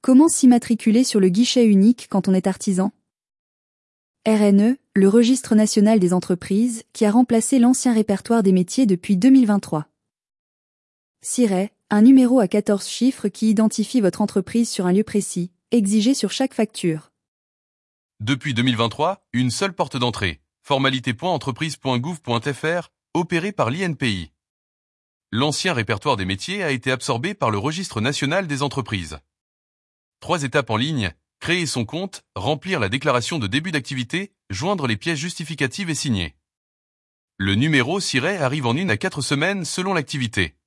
Comment s'immatriculer sur le guichet unique quand on est artisan? RNE, le Registre national des entreprises, qui a remplacé l'ancien répertoire des métiers depuis 2023. SIRET, un numéro à 14 chiffres qui identifie votre entreprise sur un lieu précis, exigé sur chaque facture. Depuis 2023, une seule porte d'entrée, formalité.entreprise.gouv.fr, opérée par l'INPI. L'ancien répertoire des métiers a été absorbé par le Registre national des entreprises. 3 étapes en ligne: créer son compte, remplir la déclaration de début d'activité, joindre les pièces justificatives et signer. Le numéro SIRET arrive en 1 à 4 semaines selon l'activité.